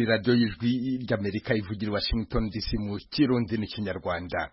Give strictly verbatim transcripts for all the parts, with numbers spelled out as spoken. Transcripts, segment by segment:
radio y'ijwi ry'Amerika ivugira Washington D C mu Kirundi n'ikinyarwanda.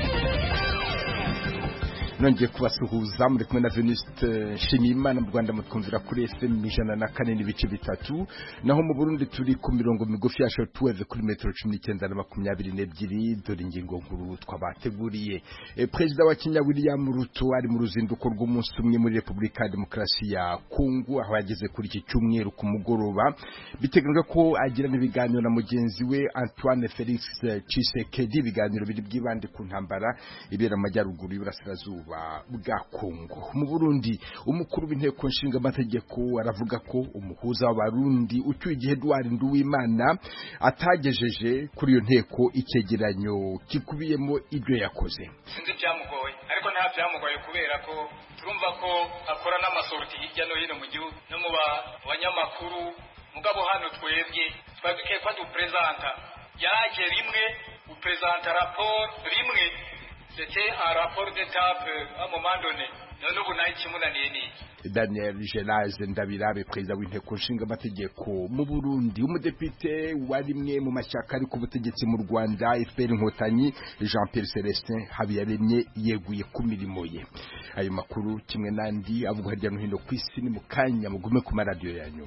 Nongeye kubasuhuza muri kumwe na Venuste Shimimana mu Rwanda mutwumvira kuri F M ijana na kane n'ibice bitatu, naho mu Burundi turi ku mirongo migufi ya shortwave kuri metero cumi n'icyenda na makumyabiri n'ebyiri. Dore ingingo nkuru twabateguriye. E, Perezida wa Kenya William Ruto ari mu ruzinduko rw'umunsi umwe muri Republika ya Demokarasi ya Kongo, aho yageze kuri iki cyumweru ku mugoroba. Biteganyijwe ko agirana ibiganiro na mugenzi we Antoine Felix Tshisekedi, ibiganiro biri bwibande ku ntambara ibera mu majyaruguru y'Iburasirazuba bwa Kongo. Mu Burundi umukuru w'inteko nshinga amategeko aravuga ko umuhuza w'abarundi ucyuye igihe Edouard Nduwimana atagejeje kuri iyo nteko icyegeranyo kikubiyemo ibyo yakoze. Sinzi byamugoye ariko nta byamugoye kubera ko turumva ko akora n'amasorti hirya no hino mu gihugu no mu banyamakuru. Mugabo hano twebwe twabike kwa du presenta yaje rimwe u presenta rapport rimwe. C'était un rapport d'étape à un moment donné. None ubu nayo kimunaniye ni Daniel Gelage Ndabirabe, perezida w'inteko nshinga amategeko mu Burundi. Umudepite warimwe mu mashyaka ari ku butegetsi mu Rwanda F P R Inkotanyi, Jean Pierre Celestin Habiyaremye yeguye ku mirimo ye. Ayo makuru kimwe nandi avuga hirya no hino ku isi ni mu kanya mugume ku maradiyo yanyu.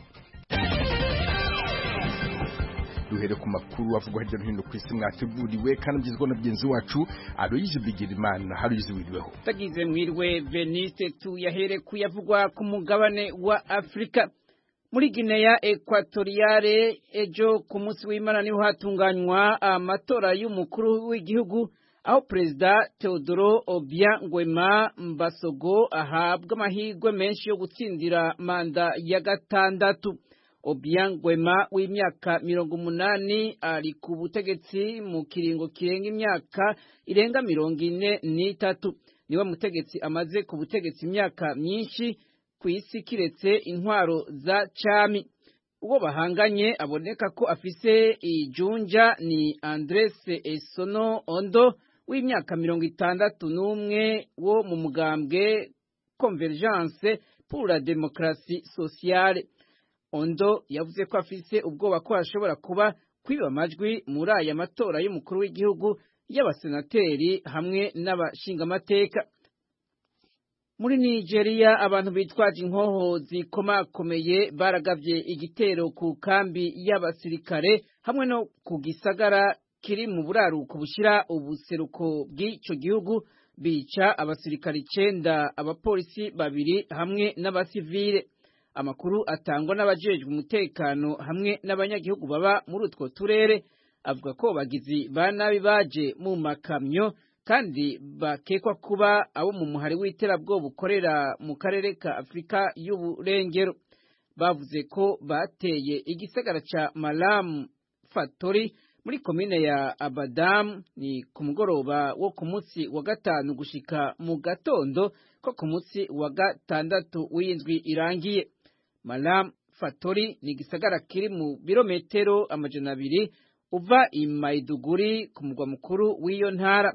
Duhere ku makuru avugwa hirya no hino ku isi mwateguriwe kandi byizwa na byenzi wacu Aloyize Bigirimana. Aloyize wiriweho. Tagize mwirwe Veniste tu yahere kuyavugwa ku mugabane wa Afrika. Muri Guinea Equatoriale ejo ku munsi w'Imana niho hatunganywa amatora y'umukuru w'igihugu, aho Perezida Teodoro Obiang Nguema Mbasogo ahabwa amahirwe menshi yo gutsindira manda ya gatandatu. Obiang Nguema w'imyaka mirongo umunani ari ku butegetsi mu kiringo kirenga imyaka irenga mirongo ine n'itatu. Niwe mutegetsi amaze ku butegetsi imyaka myinshi ku isi kiretse intwaro za cami. Uwo bahanganye aboneka ko afise ijunja ni Andres Esono Ondo w'imyaka mirongo itandatu n'umwe wo mu mugambwe Convergence pour la démocratie sociale. Ondo yavuze ko afise ubwoba ko ashobora kuba kwiba amajwi muri aya matora y'umukuru w'igihugu y'abasenateri hamwe n'abashingamateka. Muri Nigeria abantu bitwaje inkoho zikomakomeye baragavye igitero ku kambi y'abasirikare hamwe no ku gisagara kiri mu buraruko bushira ubuseruko bw'ico gihugu, bica abasirikare icenda, abapolisi babiri hamwe n'abasivile. Amakuru atangwa n'abajejwe umutekano hamwe n'abanyagihugu baba muri utwo turere avuga ko bagizi ba nabi baje mu makamyo kandi bakekwa kuba abo mu muhari w'iterabwoba ukorera mu karere ka Afrika y'Uburengero. Bavuze ko bateye igisagara ca Malam Fatori muri komine ya Abadam ni ku mugoroba wo ku munsi wa gatanu gushika mu gatondo ko ku munsi wa gatandatu w'indwi irangiye. Malam Fatori ni gisagara kiri mu birometero amajana abiri uva i Maiduguri ku mugwa mukuru w'iyo ntara.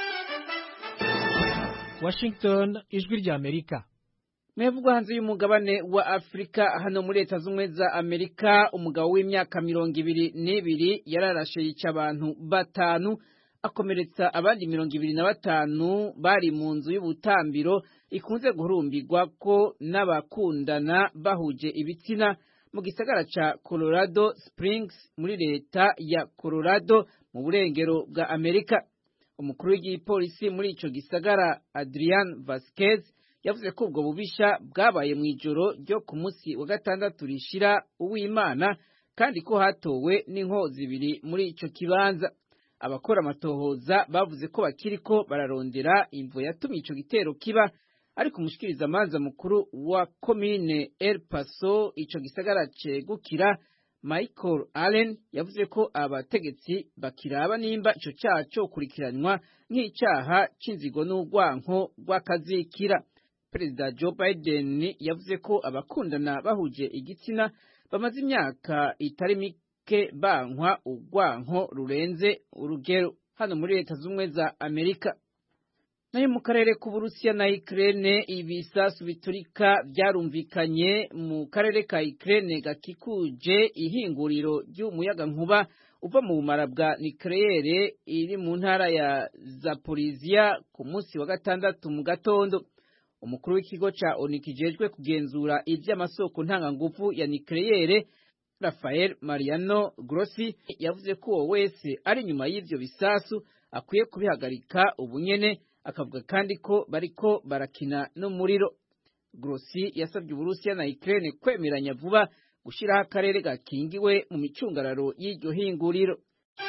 Washington, ijwi rya Amerika. Mevugwa hanze y'umugabane wa Afrika, hano muri Leta Zunze za Amerika, umugabo w'imyaka mirongo ibiri n'ibiri yararashe yica abantu batanu akomeretsa abandi mirongo ibiri na batanu bari mu nzu y'ubutambiro ikunze guhurumbirwa ko n'abakundana bahuje ibitsina mu gisagara ca Colorado Springs muri leta ya Colorado mu burengero bwa Amerika. Umukuru w'igipolisi muri ico gisagara Adrian Vasquez yavuze ko ubwo bubisha bwabaye mu ijoro ryo ku munsi wa gatandatu rishira uw'Imana kandi ko hatowe n'inkoho zibiri muri ico kibanza. Abakora amatohoza bavuze ko bakiriko bararondera imvo yatumye ico gitero kiba, ariko umushikiriza amanza mukuru wa komine El Paso ico gisagara cegukira Michael Allen yavuze ko abategetsi bakiraba nimba ico cyaha cyo kurikiranwa nk'icyaha c'inzigo n'urwanko rw'akazikira. Perezida Joe Biden yavuze ko abakundana bahuje igitsina bamaze imyaka itari mike bankwa urwanko rurenze urugero hano muri Leta Zunze za Amerika. nayo mu karere k'Uburusiya na Ukraine ibisasu biturika byarumvikanye mu karere ka Ukraine gakikuje ihinguriro ry'umuyaga nkuba uva mu bumara bwa nucleaire iri mu ntara ya Zaporizhia ku munsi wa gatandatu mu gatondo. Umukuru w'ikigo ca O N U kijejwe kugenzura ivy'amasoko ntanganguvu ya nucleaire Rafael Mariano Grossi yavuze ko uwo wese ari nyuma y'ivyo bisasu akwiye kubihagarika ubunyene, akavuga kandi ko bariko barakina n'umuriro. Grossi yasabye Uburusiya na Ukraine kwemeranya vuba gushiraho akarere gakingiwe mu micungararo y'iryo hinguriro.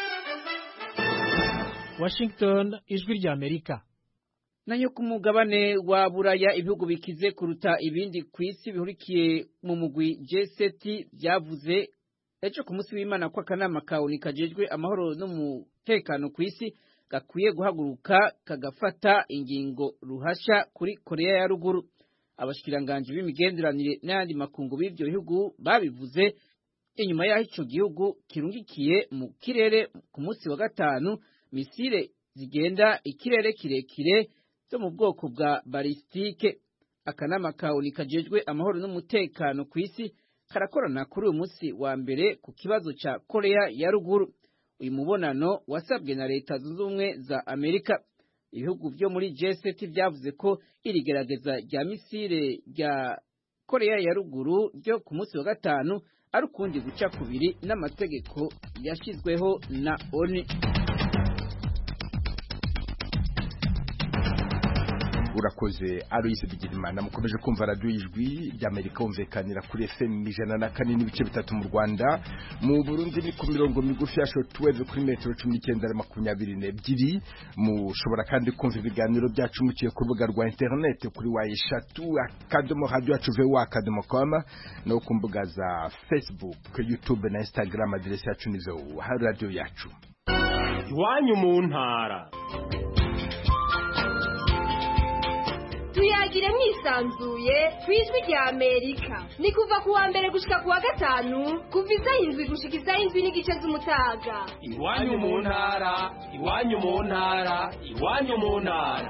Washington, ijwi rya Amerika. Nayo ku mugabane wa Buraya ibihugu bikize kuruta ibindi kw'isi bihurikiye mu mugwi G seven byavuze ejo ku munsi w'Imana ko akanama ka O N U kajejwe amahoro n'umutekano kw'isi gakwiye guhaguruka kagafata ingingo ruhasha kuri Korea ya ruguru. Abashikiranganje b'imigenderanire n'andi makungu b'ivyo bihugu babivuze inyuma y'aho ico gihugu kirungikiye mu kirere ku munsi wa gatanu misile zigenda ikirere kirekire zo mu bwoko bwa balistike. Akanama ka O N U kajejwe amahoro n'umutekano kw'isi karakorana kuri uyu munsi wa mbere ku kibazo ca Korea ya ruguru. Uyu mubonano wasabwe na leta zunze ubumwe za Amerika. Ibihugu vyo muri G seven vyavuze ko irigerageza rya misile rya Korea ya ruguru ryo ku munsi wa gatanu ari ukundi guca kubiri n'amategeko yashizweho na O N U. Urakoze Aloise Bigirimana. Mukomeje kumva radio ijwi ry'Amerika umvekanira kuri F M ijana na kane n'ibice bitatu mu Rwanda, mu Burundi ni ku mirongo migufi ya shortwave kuri metero cumi n'icyenda na makumyabiri n'ebyiri. Mushobora kandi kumva ibiganiro byacu muciye ku rubuga rwa internet kuri wa eshatu akadomo radio yacu voa akadomo com no ku mbuga za Facebook, YouTube na Instagram. Aderesi yacu ni voa radio yacu. Iwanyu mu ntara. Tuyagire mwisanzuye kwijwi rya Amerika. Ni kuva kuwa mbere gushika kuwa gatanu kuva isaha indwi gushika isaha indwi n'igice z'umutaga. Iwanyu mu ntara, iwanyu mu ntara, iwanyu mu ntara.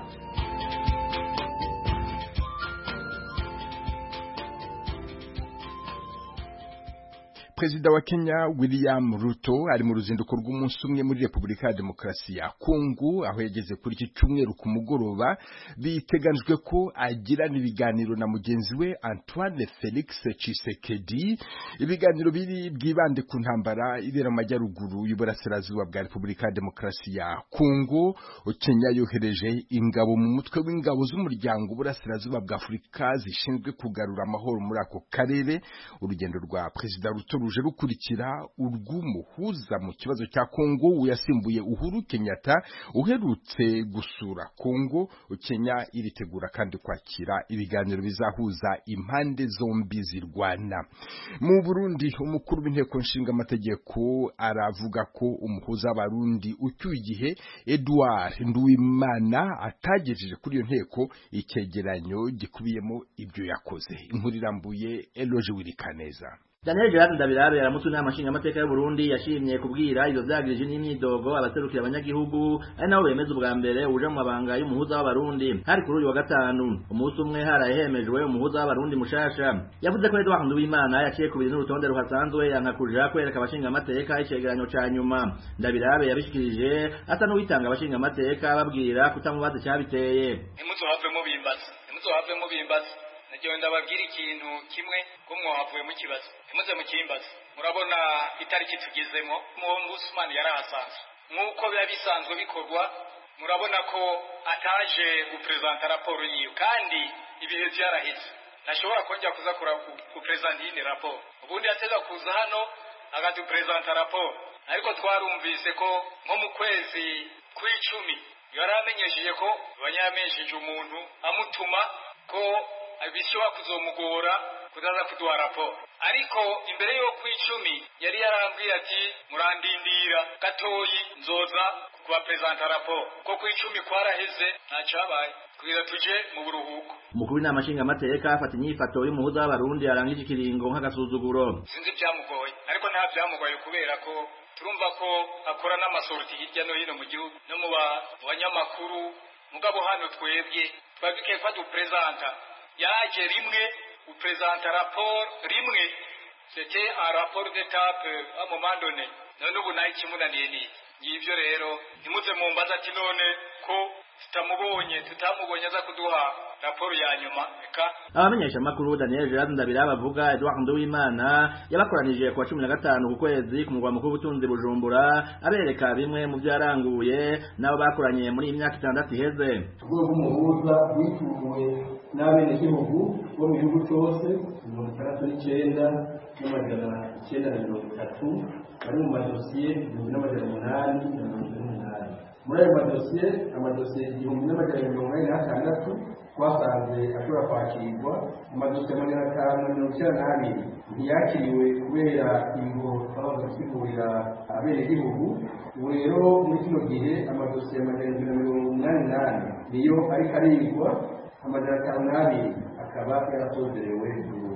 Perezida wa Kenya William Ruto ari mu ruzinduko rw'umunsi umwe muri Repubulika ya Demokarasi ya Kongo, aho yageze kuri iki cyumweru ku mugoroba. Biteganijwe ko agirana ibiganiro na mugenzi we Antoine Felix Tshisekedi. Ibiganiro biri bwibande ku ntambara ibera mu majyaruguru y'uburasirazuba bwa Repubulika ya Demokarasi ya Kongo. Kenya yohereje ingabo mu mutwe w'ingabo z'umuryango burasirazuba bwa Afurika zishinzwe kugarura amahoro muri ako karere. Urugendo rwa Perezida Ruto ruje rukurikira urw'umuhuza mu kibazo cya Kongo uyasimbuye Uhuru Kenyatta uherutse gusura Kongo. Kenya iritegura kandi kwakira ibiganiro bizahuza impande zombi zirwana. Mu Burundi umukuru w'inteko nshinga amategeko aravuga ko umuhuza w'abarundi ucyuye igihe Edouard Nduwimana atagejeje kuri iyo nteko icyegeranyo gikubiyemo ibyo yakoze. Inkuru irambuye Eloge Wirikaneza. Daniel Gerard Ndabirabe yaramutse n'ama nshinga amateka y'u Burundi yashimye kubwira ivyo vyagirije n'imyidogo abaserukira abanyagihugu ari nabo bemeza ubwa mbere uje mu mabanga y'umuhuza w'abarundi. Hari kuri uyu wa gatanu umunsi umwe harahemejwe umuhuza w'abarundi mushasha. Yavuze ko Edouard Nduwimana yaciye kubiri n'urutonde ruhasanzwe yanka kuja kwereka abashinga amateka icegeranyo ca nyuma. Ndabirabe yabishikirije asa n'uwitanga abashinga amateka babwira kutamubaza cyabiteye. Nimuzohave mu bimbaza, nimuzohave mu bimbaza. Nagiye ndababwira ikintu kimwe ko mwahavuye mu kibazo. Nimuze mu kimbaza. Murabona itariki tugezemo mu Ombudsman yarahasanzwe. Nkuko biba bisanzwe bikorwa, murabona ko ataje gupresenta raporo yiyo kandi ibihe byaraheze. Nashobora kongera kuza kupresenta iyi raporo. Ubundi yateza kuza hano agatupresenta raporo. Ariko twarumvise ko nko mu kwezi kw'icumi yaramenyesheje ko banyamenyesheje umuntu amutuma ko abishobora kuzomugora kuzaza kuduha raporo. Ariko imbere yo kw'icumi yari yarambwiye ati murandindira gatoyi nzoza kubapresenta raporo ko kw'icumi kwaraheze ntacabaye kugira tuje mu buruhuko. Umukuru w'inama nshingamateka afata inyifato y'umuhuza w'abarundi arangije ikiringo nk'agasuzuguro. Sinzi byamugoye ariko nta byamugoye kubera ko turumva ko akora n'amasorti hirya no hino mu gihugu no mu banyamakuru mugabo hano twebwe twabikeye ko dupresenta yaje rimwe upresenta rapport rimwe c'était un rapport d'étape à un moment donné none ubu nayo kimunaniye ni ngivyo rero nimuze mumbaza ati none ko tutamubonye tutamubonye aza kuduha raporo ya nyuma eka abamenyesha makuru Daniel Gerard Ndabira bavuga Edouard Nduwimana yabakoranije ku wa cumi na gatanu ku kwezi ku mugwa mukuru w'ubutunzi Bujumbura abereka bimwe mu byaranguye nabo bakoranye muri imyaka itandatu iheze urwego rw'umuhuza wituwe n'abenegihugu bo mu gihugu cyose mirongo itandatu n'icyenda n'amajana icyenda na mirongo itatu bari mu madosiye igihumbi n'amajana umunani na mirongo ine n'umunani muri ayo madosiye amadosiye igihumbi n'amajana mirongo ine n'atandatu twasanze ashobora kwakirwa mu madosiye magana atanu na mirongo icyenda n'abiri ntiyakiriwe kubera ingo twabanza gusigurira abenegihugu ubu rero muri kino gihe amadosiye amajana na mirongo umunani n'ane niyo ariko arigwa amajana atanu n'abiri akaba yaratozerewe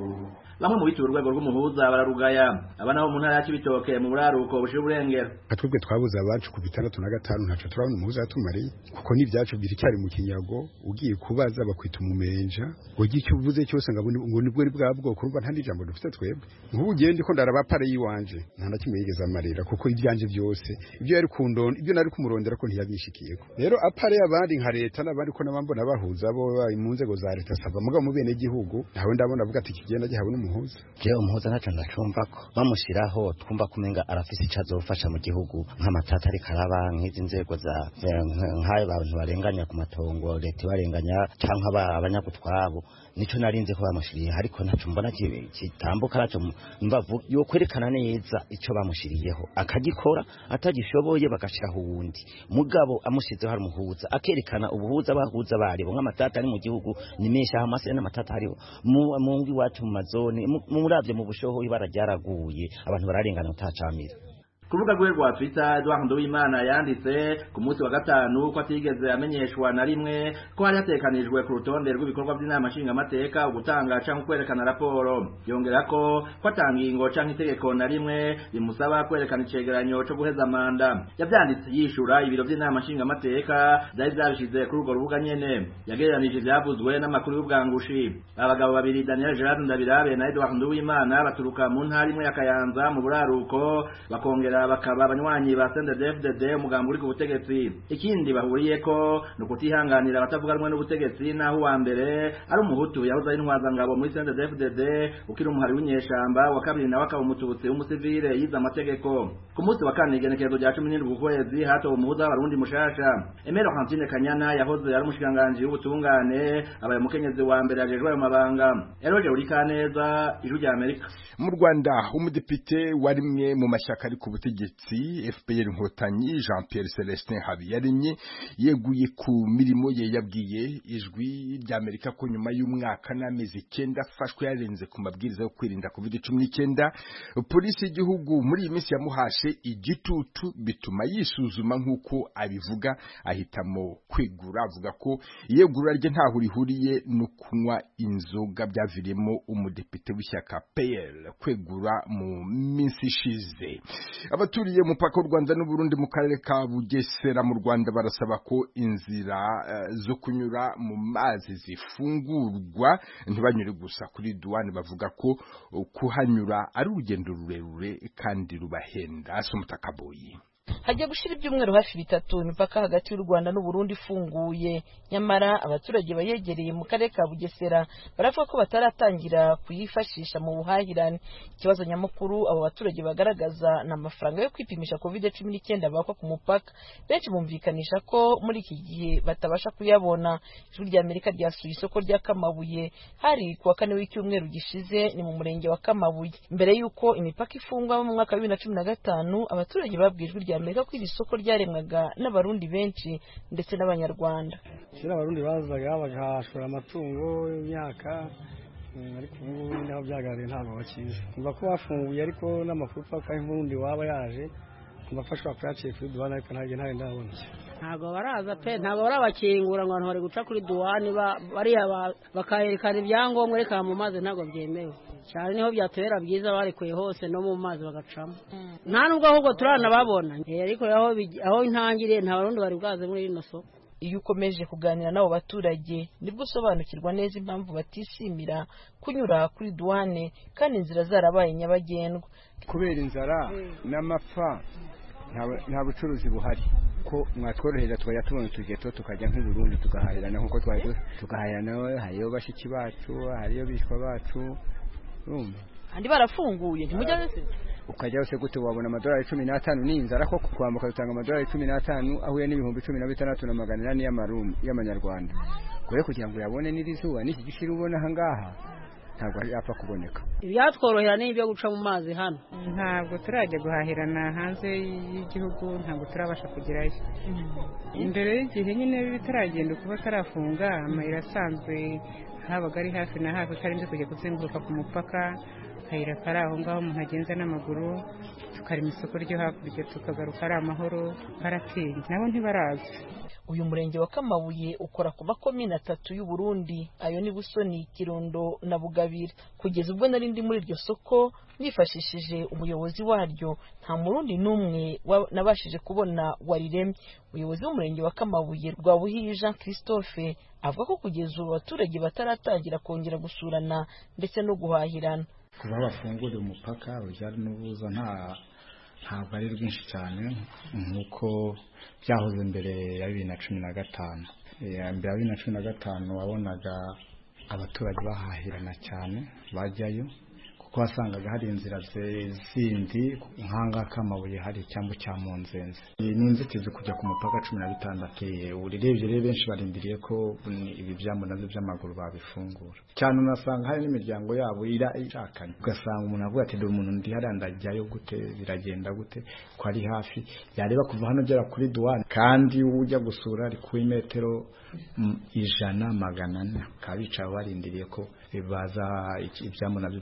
bamwe mu bitura urwego rw'umuhuza bararugaya abana bo mu ntara ya Cibitoke mu buraruko bushira uburengero atubwe twabuze abacu ku bitandatu na gatanu ntaco turabona umuhuza yatumariye kuko n'ibyacu biricyari mu kinyago ugiye kubaza bakwita umumenja ugiye icyo uvuze cyose ngo nibwo ari bwa bwoko urumva nta n'ijambo dufite twebwe nk'ubu ugiye ndiko ndaraba pare yiwanje nta na kimwe yigeze amarira kuko ibyanje byose ibyo yari kundona ibyo nari kumurondera ko ntiyabishikiyeko rero apare y'abandi nka leta n'abandi ko nabambona bahuza bo mu nzego za leta sava mugabo mu bene gihugu ntawe ndabona avuga ati kigenda gihawe n'umuhuza je umuhuza ntaco ndacumva ko bamushiraho twumva kumenga arafise icazo ufasha mu gihugu nk'amatata ari karaba nk'izi nzego za nk'ayo abantu barenganya ku matongo leta barenganya canke abanyagutwabo nico narinze ko bamushiriye ariko ntaco mbona kitambuka naco mbavu yo kwerekana neza ico bamushiriyeho akagikora atagishoboye bagashiraho uwundi mugabo amushizeho hari umuhuza akerekana ubuhuza bahuza bari bo nk'amatata ari mu gihugu nimesha amase n'amatata hariho mu ngi wacu mu mazone muravye mu bushoho ibara ryaraguye abantu bararengana utacamira kuvuga gwe rwa Twitter Edouard Nduwimana yanditse ku munsi wa gatanu ko atigeze amenyeshwa na rimwe ko hari hatekanijwe ku rutonde rw'ibikorwa by'inama nshinga amateka ugutanga canke kwerekana raporo yongera ko ko atangingo canke itegeko na rimwe bimusaba kwerekana icegeranyo cyo guheza manda yabyanditse yishura ibiro by'inama nshinga amateka byari byabishize kuri urwo rubuga nyene yagereranije ivyavuzwe n'amakuru y'ubwangushi abagabo babiri Daniel Gerard Ndabirabe na Edouard Nduwimana baturuka mu ntara imwe ya Kayanza mu buraruko bakongera bakaba abanywanyi ba C N D D F D D umugambi uri ku butegetsi ikindi bahuriyeko no kutihanganira abatavuganwe n'ubutegetsi naho wa mbere ari umuhutu yahoze ari intwaza ngabo muri C N D D F D D ukiri umuhari w'inyeshamba wa kabiri nawe akaba umututsi w'umusivile yize amategeko ku munsi wa kane igenekerezo rya cumi n'indwi ukwezi hatowe umuhuza w'abarundi mushasha Emero Hantine Kanyana yahoze ari umushikiranganji w'ubutungane abaye umukenyezi wa mbere ajejwe ayo mabanga Eroje Urikaneza ijwi rya Amerika mu Rwanda umudepite warimwe mu mashyaka ari ku butegetsi F P R Inkotanyi Jean Pierre Celestin Habiyaremye yeguye ku mirimo ye yabwiye ijwi rya Amerika ko nyuma y'umwaka n'amezi icyenda afashwe yarenze ku mabwiriza yo kwirinda covid cumi n'icyenda polisi y'igihugu muri iyi minsi yamuhashe igitutu bituma yisuzuma nk'uko abivuga ahitamo kwegura avuga ko iyegura rye ntaho rihuriye no kunywa inzoga byaviriyemo umudepite w'ishyaka P L kwegura mu minsi ishize abaturiye umupaka w'u Rwanda n'u Burundi mu karere ka Bugesera mu Rwanda barasaba ko inzira uh, zo kunyura mu mazi zifungurwa ntibanyure gusa kuri douane bavuga ko uh, kuhanyura ari urugendo rurerure kandi rubahenda asumutakaboyi hajya gushira ibyumweru hafi bitatu imipaka hagati y'u Rwanda n'u Burundi ifunguye nyamara abaturage bayegereye mu karere ka Bugesera baravuga ko bataratangira kuyifashisha mu buhahirane ikibazo nyamukuru abo baturage bagaragaza na amafaranga yo kwipimisha covid cumi n'icyenda bakwa ku mupaka benshi bumvikanisha ko muri iki gihe batabasha kuyabona ijwi rya Amerika ryasuye isoko rya Kamabuye hari kuwa kane w'icyumweru gishize ni mu murenge wa Kamabuye mbere yuko imipaka ifungwa mu mwaka wa bibiri na cumi na gatanu abaturage babwijwe rya Amerika ko iri soko ryaremwaga n'abarundi benshi ndetse n'abanyarwanda kera abarundi bazaga bagashora amatungo y'imyaka ariko ubu naho byagaragaye ntabwo bakize kumva ko bafunguye ariko n'amakuru paka y'uburundi waba yaje kumva ko ashobora kuyaciye kuri douane ariko ntabwo ntawe ndabona ntabwo baraza pe ntabwo barabakingura ngo abantu bari guca kuri douane bariya bakayerekana ibyangombwa reka mu mazi ntabwo byemewe cyane niho byatubera byiza barekuye hose no mu mazi bagacamo nta nubwo ahubwo turanababona ariko aho aho intangiriye nta barundi bari bwaze muri rino soko iyo ukomeje kuganira n'abo baturage nibwo usobanukirwa neza impamvu batishimira kunyura kuri douane kandi inzira zarabaye nyabagendwa. Kubera inzara n'amapfa nta bucuruzi buhari ko mwatworohereza tukajya tubona utugeto tukajya nk'i Burundi tugahahirana nk'uko twari tugahahirana, hariyo bashiki bacu, hariyo bishwa bacu, urumva andi barafunguye ntimujya wese ukajya wese gute wabona amadolari cumi n'atanu n'inzara ko kwambuka utanga amadolari cumi n'atanu ahuye n'ibihumbi cumi na bitandatu na magana inani y'amanyarwanda kure kugira ngo yabone n'irizuba n'iki gishira ubona aha ngaha ntabwo yapfa kuboneka. Ibyatworohera ni ibyo guca mu mazi hano, ntabwo turajya guhahirana hanze y'igihugu, ntabwo turabasha kugerayo. Imbere y'igihe nyine bitaragenda kuba tarafunga amayira asanzwe habaga ari hafi na hafi karinze kujya kuzenguruka ku mupaka, kayira kari aho ngaho umuntu agenza n'amaguru, tukarima isoko ryo hakurya tukagaruka ari amahoro, haratinze nabo ntibaraza. Uyu murenge wa Kamabuye ukora ku makomine atatu y'u Burundi, ayo ni Busoni, Kirundo na Bugabira. Kugeza ubwo nari ndi muri iryo soko nifashishije umuyobozi waryo, nta murundi n'umwe nabashije kubona wariremye. Umuyobozi w'umurenge wa Kamabuye Rwabuhiye Jean Christophe avuga ko kugeza ubu abaturage bataratangira kongera gusurana ndetse no guhahirana. Kuba bafungura umupaka ujyana n'ubuza nta ntabwo ari rwinshi cyane nk'uko byahoze mbere ya bibiri na cumi na gatanu. Mbere ya bibiri na cumi na gatanu wabonaga abaturage bahahirana cyane bajyayo kuko wasangaga hari inzira zindi nk'anga Kamabuye hari icyambu cya Munzenze. Ni inzitizi kujya ku mupaka cumi na bitandatu. Urirebye rero benshi barindiriye ko ibi byambu nabyo by'amaguru babifungura cyane, unasanga hari n'imiryango yabo irashakanye, ugasanga umuntu avuga ati dore umuntu ndi hariya ndajyayo gute, biragenda gute ko ari hafi, yareba kuva hano ugera kuri douane kandi ujya gusura ari ku metero ijana magana ane, kabica barindiriye ko baza ibyambu nabyo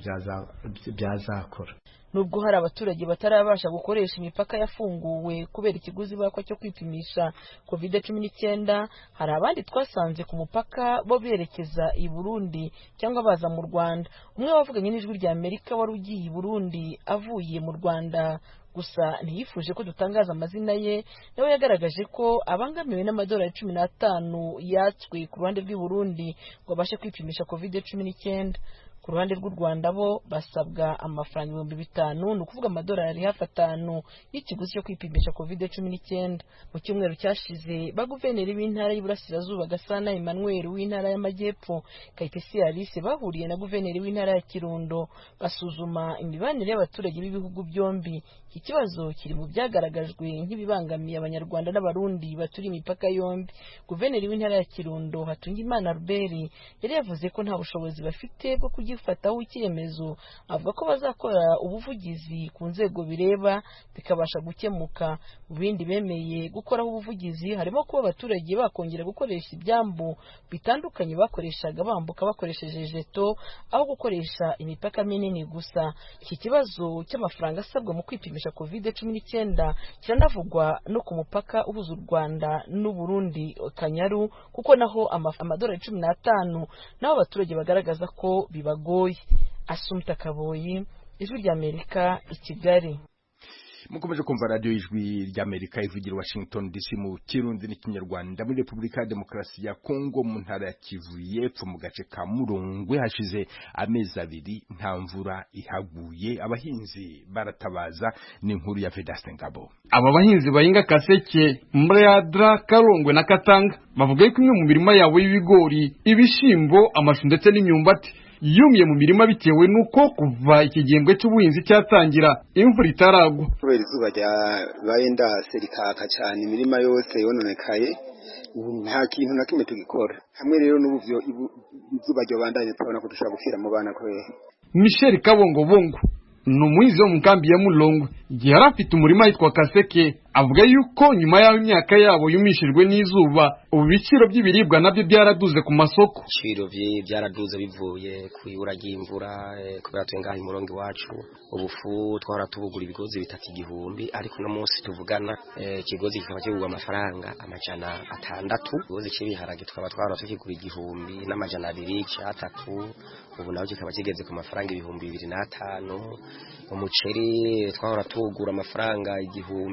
byazakora. Nubwo hari abaturage batarabasha gukoresha imipaka yafunguwe kubera ikiguzi bakwa cyo kwipimisha covid cumi n'icyenda, hari abandi twasanze ku mupaka bo berekeza i Burundi cyangwa baza mu Rwanda. Umwe wavuganye n'ijwi rya Amerika wari ugiye i Burundi avuye mu Rwanda gusa ntiyifuje ko dutangaza amazina ye, nawe yagaragaje ko abangamiwe n'amadolari cumi n'atanu yatswe ku ruhande rw'i Burundi ngo abashe kwipimisha covid cumi n'icyenda. Ku ruhande rw'u Rwanda bo basabwa amafaranga ibihumbi bitanu, ni ukuvuga amadolari hafi atanu y'ikiguzi cyo kwipimisha covid cumi n'icyenda. Mu cyumweru cyashize ba guverineri b'intara y'Iburasirazuba Gasana Emmanuel w'intara y'Amajyepfo, Kayitesi Alice bahuriye na guverineri w'intara ya Kirundo basuzuma imibanire y'abaturage b'ibihugu byombi. Iki kibazo kiri mu byagaragajwe nk'ibibangamiye abanyarwanda n'abarundi baturiye imipaka yombi. Guverineri w'intara ya Kirundo Hatungimana Albert yari yavuze ko nta bushobozi bafite bwo kugifataho icyemezo, avuga ko bazakora ubuvugizi ku nzego bireba bikabasha gukemuka. Mu bindi bemeye gukoraho ubuvugizi harimo kuba abaturage bakongera gukoresha ibyambu bitandukanye bakoreshaga bambuka bakoresheje jeto aho gukoresha imipaka minini gusa. Iki kibazo cy'amafaranga asabwa mu kwipimisha covid cumi n'icyenda kiranavugwa no ku mupaka uhuza u Rwanda n'u Burundi Kanyaru, kuko naho amadolari cumi n'atanu naho abaturage bagaragaza ko bibagoye. Asumta Kaboyi, Ijwi rya Amerika, i Kigali. Mukomeje kumva radio Ijwi rya Amerika ivugira Washington D C mu Kirundi n'Ikinyarwanda. Muri Republika ya Demokarasi ya Kongo mu ntara ya Kivu y'Epfo mu gace ka Murongwe hashize amezi abiri nta mvura ihaguye, abahinzi baratabaza. Ni inkuru ya Vedaste Ngabo. Aba bahinzi bahinga Kaseke, Mbrayadra, Karongwe na Katanga bavuga ko imwe mu mirima yabo y'ibigori, ibishimbo, amashu ndetse n'imyumbati yumiye mu mirima bitewe nuko kuva iki gihembwe cy'ubuhinzi cyatangira imvura itaragwa. Kubera izuba ryabaye ndase rikaka cyane imirima yose yononekaye, ubu nta kintu na kimwe tugikora. Hamwe rero n'ubuvyo izuba ryo bandanye twabona ko dushaka gufira mu bana kwere. Michel Kabongo Bongo ni umuhinzi wo mu kambi ya Mulongwe, igihe yari afite umurima yitwa Kaseke, avuga yuko nyuma y'aho imyaka yabo yumishijwe n'izuba ubu ibiciro by'ibiribwa nabyo byaraduze ku masoko. Ibiciro byaraduze bivuye ku ibura ry'imvura kubera twengaha imurongo iwacu. Ubufu twahora tubugura ibigozi bitatu igihumbi, ariko no munsi tuvugana ikigozi kikaba kigurwa amafaranga amajana atandatu. Ikigozi cy'ibiharage twaba twahora tukigura igihumbi n'amajana abiri cyatatu, ubu naho kikaba kigeze ku mafaranga ibihumbi bibiri n'atanu. Umuceri twahora tugura amafaranga igihumbi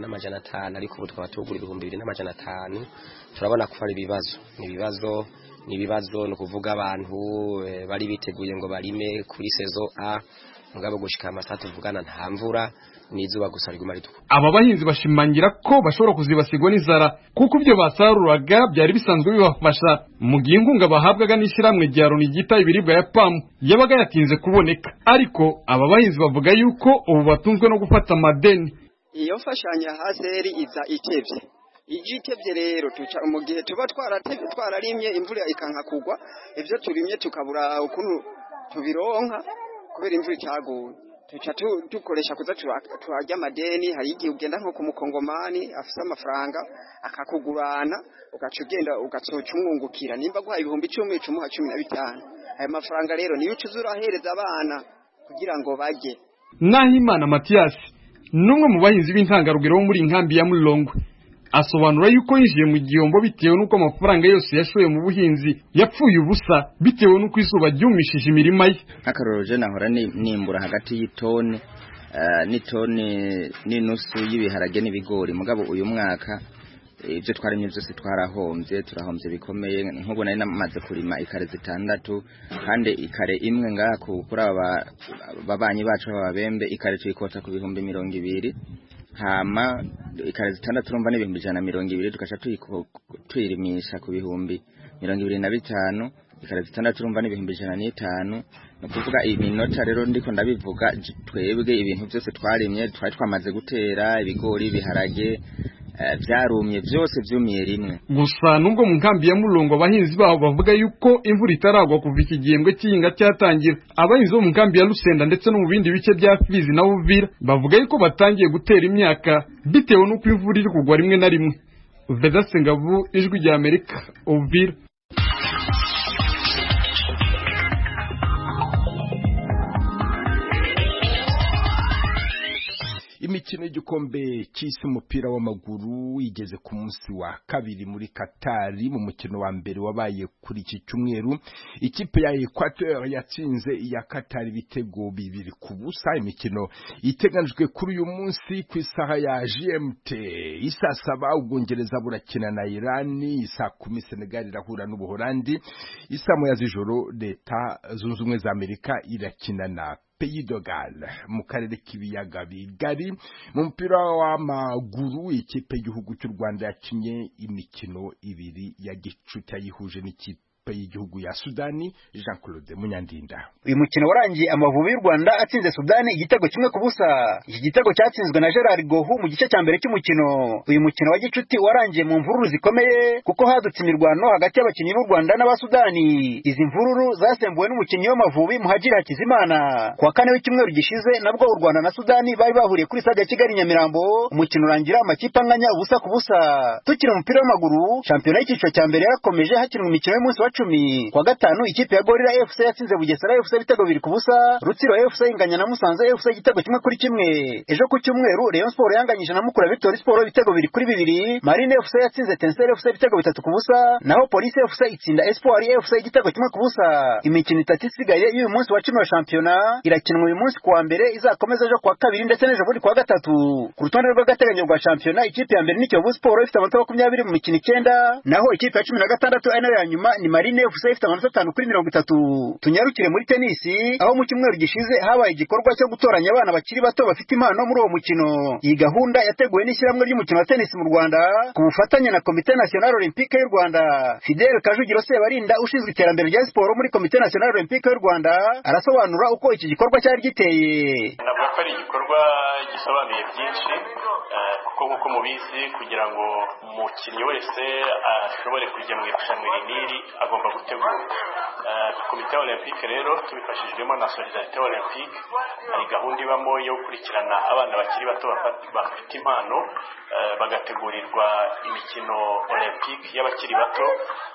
n'amajana atanu ariko ubu tukaba tugura ibihumbi bibiri n'amajana atanu turabona ko ari ibibazo ni ibibazo ni ibibazo no kuvuga abantu e, bari biteguye ngo barime kuri sezo A mugabo gushika amasaha tuvugana nta mvura nizuba gusa riguma rituko. Aba bahinzi bashimangira ko bashobora kuzibasigwa n'inzara kuko ibyo basaruraga byari bisanzwe bibafasha mu gihe inkunga bahabwaga n'ishiramwe rya Loni gita ibiribwa ya PAM yabaga yatinze kuboneka, ariko aba bahinzi bavuga yuko ubu batunzwe no gufata amadeni. Iyo mfashanya haseri iza itevye igitevye rero tuca mu gihe tuba twaratevye twararimye imvura ikanka kugwa ivyo turimye tukabura ukuntu tubironka kubera imvura itaguye tuca tukoresha kuza turarya amadeni. Hari igihe ugenda nko ku mukongomani afise amafaranga akakugurana ugaca ugenda ugacoca umwungukira nimba guhaye ibihumbi icumi icumuha cumi na bitanu ayo mafaranga rero niyo ucuza urahereza abana kugira ngo barye. Nahimana Mathias numwe mu bahinzi b'intangarugero bo muri inkambi ya Mulongwe asobanura yuko yinjiye mu gihombo bitewe nuko amafaranga yose yashoye mu buhinzi yapfuye ubusa bitewe nuko izuba ryumishije imirima ye. Akaroroje nahora nimbura hagati y'itone uh, n'itone n'inusu y'ibiharage n'ibigori mugabo uyu mwaka ibyo twarimye byose twarahombye turahombye bikomeye nk'ubu nari namaze kurima ikare zitandatu kandi ikare imwe ngaha kuri aba babanyi bacu babembe ikare tuyikota ku bihumbi mirongo ibiri hama ikare zitandatu urumva n'ibihumbi ijana mirongo ibiri tugaca tuyirimisha ku bihumbi mirongo ibiri na bitanu ikare zitandatu urumva n'ibihumbi ijana n'itanu no kuvuga iminota rero ndiko ndabivuga twebwe ibintu byose twarimye twari twamaze gutera ibigori ibiharage byarumye byose byumiye rimwe. Gusa nubwo mu nkambi ya Mulongo abahinzi baho bavuga yuko imvura itaragwa kuva iki gihembwe cy'inga cyatangira, abahinzi bo mu nkambi ya Lusenda ndetse no mu bindi bice bya Fizi na Uvira bavuga yuko batangiye gutera imyaka bitewe nuko imvura iri kugwa rimwe na rimwe. Vedaste Ngabu, Ijwi rya Amerika, Uvira. Imikino y'igikombe cy'isi umupira w'amaguru igeze ku munsi wa kabiri muri Katari. Mu mukino wa mbere wabaye kuri iki cyumweru ikipe ya Equateur yatsinze iya Katari ibitego bibiri ku busa. Imikino iteganijwe kuri uyu munsi ku isaha ya G M T isa saba Ubwongereza burakina na Iran, isa kumi Senegal irahura n'Ubuholandi, isa moya z'ijoro Leta Zunze Ubumwe za Amerika irakina na Pays de Galles. Mu karere k'ibiyaga bigari mu mupira w'amaguru ikipe y'igihugu cy'u Rwanda yakinye imikino ibiri ya gicuti yihuje n'ikipe y'igihugu ya Sudani. Jean Claude Munyandinda. Uyu mukino warangiye Amavubi y'u Rwanda atsinze Sudani igitego kimwe ku busa. Iki gitego cyatsinzwe na Gerard Gohu mu gice cya mbere cy'umukino. Uyu mukino wa gicuti warangiye mu mvururu zikomeye kuko hadutse imirwano hagati y'abakinnyi b'u Rwanda n'Abasudani. Izi mvururu zasembuwe n'umukinnyi w'Amavubi Muhajiri Hakizimana. Kuwa kane w'icyumweru gishize nabwo u Rwanda na Sudani bari bahuriye kuri stade ya Kigali Nyamirambo, umukino urangira amakipe anganya ubusa ku busa. Tukiri umupira w'amaguru, shampiyona y'icyiciro cya mbere yarakomeje hakinwa imikino y'umunsi wa cumi. Kwa gatanu ikipe ya Gorilla F C yatsinze Bugesera F C ibitego bibiri ku busa, Rutsiro F C inganya na Musanze F C igitego kimwe kuri kimwe. Ejo ku cyumweru Rayon Sport yanganyije na Mukura Victory Sport ibitego bibiri kuri bibiri, Marine F C yatsinze Tenseur F C ibitego bitatu ku busa, naho Police F C itsinda Espoir F C igitego kimwe ku busa. Imikino itatu isigaye y'uyu munsi wa cumi wa shampiyona irakinwa uyu munsi kuwa mbere, izakomeza ejo kuwa kabiri ndetse n'ejo bundi kuwa gatatu. Ku rutonde rw'agateganyo rwa shampiyona ikipe ya mbere ni Kiyovu Sport ifite amanota makumyabiri mu mikino icyenda, naho ikipe ya cumi na gatandatu ari nayo ya nyuma ni Marine F C ifite amanota atanu kuri mirongo itatu. Tunyarukire muri tenisi aho mu cyumweru gishize habaye igikorwa cyo gutoranya abana bakiri bato bafite impano muri uwo mukino. Iyi gahunda yateguwe n'ishyirahamwe ry'umukino wa tenisi mu Rwanda ku bufatanye na Komite National Olympique y'u Rwanda. Fidel Kajugiro Sebarinda ushinzwe iterambere rya siporo muri Komite National Olympique y'u Rwanda arasobanura uko iki gikorwa cyari giteye. Ntabwo ari igikorwa gisobanuye byinshi kuko nk'uko mubizi kugira ngo umukinnyi wese ashobore kujya mu irushanwa riniri agomba gutegura. Komite Olympique rero tubifashijwemo na Solidarité Olympique hari gahunda ibamo yo gukurikirana abana bakiri bato bafite impano bagategurirwa imikino Olympique y'abakiri bato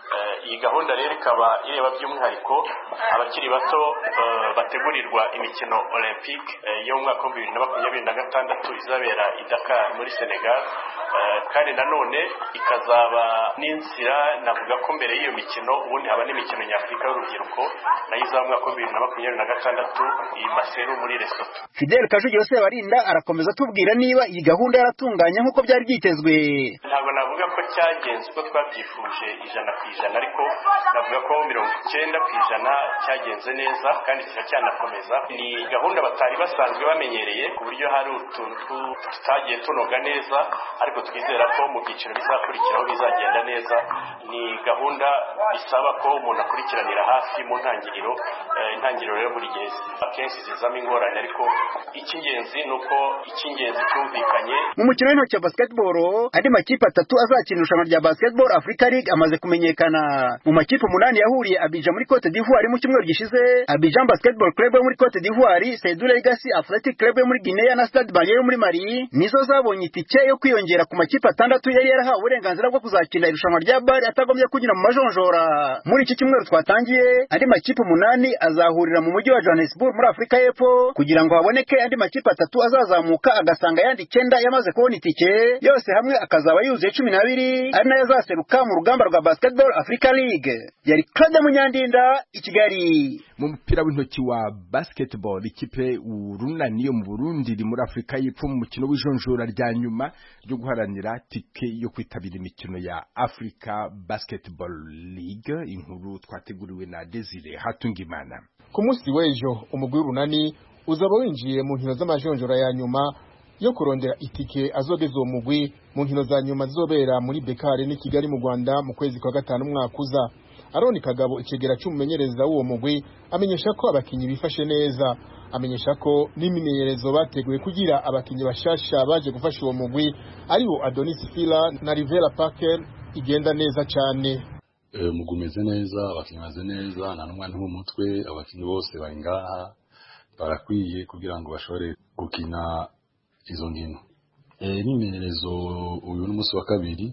iyi gahunda rero ikaba ireba by'umwihariko abakiri bato bategurirwa imikino olympique yo mu mwaka wa bibiri na makumyabiri na gatandatu izabera i Dakar muri Senegal, kandi nanone ikazaba n'inzira navuga ko mbere y'iyo mikino ubundi haba n'imikino nyafurika y'urubyiruko nayo izaba mu mwaka wa bibiri na makumyabiri na gatandatu i Maseru muri Lesotho. Fidel Kajugi Yose Barinda arakomeza tubwira niba iyi gahunda yaratunganye nk'uko byari byitezwe. Ntabwo navuga ko cyagenze uko twabyifuje ijana ku ijana, ariko navuga ko mirongo icyenda ku ijana cyagenze neza kandi kiracyanakomeza. Ni gahunda batari basanzwe bamenyereye ku buryo hari utuntu tutagiye tunoga neza, ariko twizera ko mu byiciro bizakurikiraho bizagenda neza. Ni gahunda isaba ko umuntu akurikiranira hafi mu ntangiriro. Intangiriro rero buri gihe akenshi zizamo ingorane, ariko icy'ingenzi ni uko icy'ingenzi cyumvikanye. Mu mukino w'intoki wa basketball, andi makipe atatu azakina irushanwa rya Basketball Africa League amaze kumenyekana. Mu makipe umunani yahuriye Abidjan muri Cote d'Ivoire mu cyumweru gishize, Abidjan Basketball Club yo muri Cote d'Ivoire, Seydou Legacy Athletic Club yo muri Guinea na Stade Malien yo muri Mali nizo zabonye itike yo kwiyongera ku makipe atandatu yari yarahawe uburenganzira bwo kuzakina irushanwa rya B A L atagombye kugira mu majonjora. Muri iki cyumweru twatangiye, andi makipe umunani azahurira mu mujyi wa Johannesburg muri Afrika y'Epfo kugira ngo haboneke andi makipe atatu azazamuka agasanga yandi icyenda yamaze kubona itike, yose hamwe akazaba yuzuye cumi n'abiri, ari nayo azaseruka mu rugamba rwa Basketball Africa League. Yari Claude Munyandinda i Kigali. Mu mupira w'intoki wa basketball, ikipe urunani yo mu Burundi iri muri Afrika y'Epfo mu mukino w'ijonjora rya nyuma ryo guharanira tike yo kwitabira imikino ya Africa Basketball League. Inkuru twateguriwe na Desire Hatungimana. Ku munsi w'ejo umugwi w'urunani uzaba winjiye mu nkino z'amajonjora ya nyuma yo kurondera itike azogeza uwo mugwi mu nkino za nyuma zizobera muri Bekare ni Kigali mu Rwanda mu kwezi kwa gatanu umwaka uza. Aroni Kagabo ikegera cy'umumenyereza w'uwo mugwi amenyesha ko abakinyi bifashe neza, amenyesha ko n'imimenyerezo bateguye kugira abakinyi bashasha baje gufasha uwo mugwi aribo Adonis Fila na Rivera Parker igenda neza cyane. E, mugumeze neza, abakinyi baze neza, nta n'umwana mu mutwe, abakinyi bose bari ngaha barakwiye kugira ngo bashobore gukina izo nkino. E, n'imimenyerezo uyu n'umunsi wa kabiri,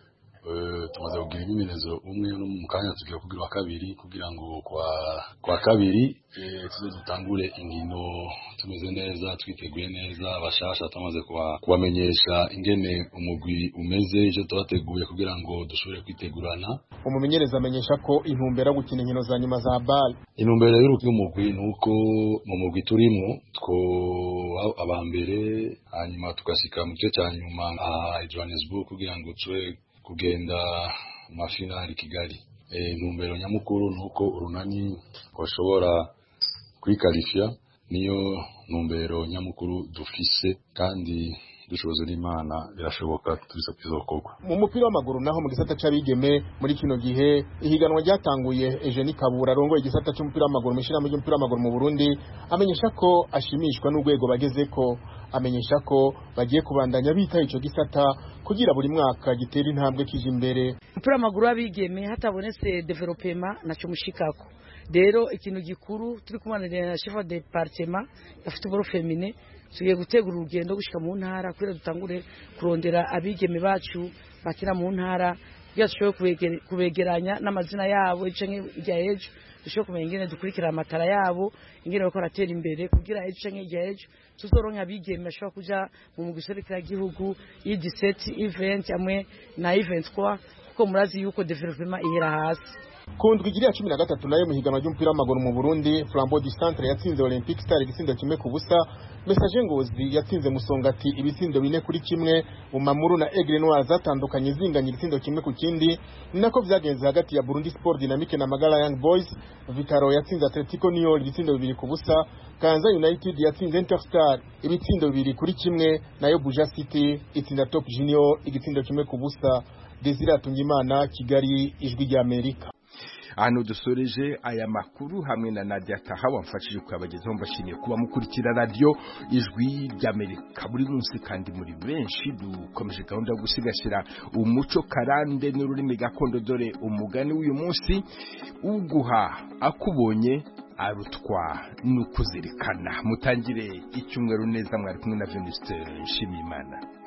e, tumaze kugira imimenyerezo umwe no mu kanya tugiye kugira wa kabiri kugira ngo kwa kwa kabiri e, tuze dutangure inkino tumeze neza, twiteguye neza, abashasha tamaze kubamenyesha ingene umugwi umeze, icyo twateguye kugira ngo dushobore kwitegurana. Umumenyereza amenyesha ko intumbero gukina inkino za nyuma za B A L. Intumbero y'umugwi nuko mu mugwi turimo two abambere hanyuma tukashika mu cyo cya nyuma a Johannesburg kugira ngo twe kugenda mu mafinali Kigali. E, intumbero nyamukuru nuko urunani bashobora kwikalifia, niyo ntumbero nyamukuru dufise kandi dushoboze n'Imana birashoboka tuza kwizokorwa. Mu mupira w'amaguru naho mu gisata c'abigeme muri kino gihe ihiganwa ryatanguye, Eugenie Kabura arongoye igisata cy'umupira w'amaguru mu ishirahamwe ry'umupira w'amaguru mu Burundi amenyesha ko ashimishwa n'urwego bagezeko, amenyesha ko bagiye kubandanya bita ico gisata kugira buri mwaka gitera intambwe kije imbere. Umupira w'amaguru w'abigeme hatabonetse development naco mushikako. Rero ikintu gikuru turi kumanira na chef de département ya football féminin tugiye gutegura urugendo gushika mu ntara kugira dutangure kurondera abigeme bacu bakira mu ntara byashoboye kubegeranya n'amazina yabo canke ijya ejo dushobora kumenya ingene dukurikira amatara yabo, ingene bako ratera imbere kugira ejo canke ijya ejo tuzoronka abigeme bashobora kuja mu mugiserukira gihugu i dix-sept event amwe na event kwa kuko murazi yuko development ihera hasi. Kundwa igiriya cumi na gatatu nayo muhiganwa ry'umupira w'amaguru mu Burundi, Flambeau du Centre yatsinze Olympique Star igitsindo kimwe ku busa, Message Ngozi yatsinze Musongati ibitsindo bine kuri kimwe, Umamuru na Aigle Noir zatandukanye zinganya igitsindo kimwe ku kindi. Nako vyagenze hagati ya Burundi Sport Dynamique na Magala Young Boys, Vitaro yatsinze Atletico Niol ibitsindo bibiri ku busa, Kanza United yatsinze Interstar ibitsindo bibiri kuri kimwe, nayo Buja City itsinda Top Junior igitsindo kimwe ku busa. Desire Hatungimana, Kigali, Ijwi rya Amerika. Hano dusoreje aya makuru hamwe na Nadia Taha wamfashije kuyabagezaho, mbashimiye kuba mukurikira radio Ijwi ry'Amerika buri munsi kandi muri benshi. Dukomeje gahunda yo gusigasira umuco karande n'ururimi gakondo, dore umugani w'uyu munsi uguha akubonye arutwa n'ukuzirikana. Mutangire icyumweru neza, mwari kumwe na Venuste Nshimiyimana.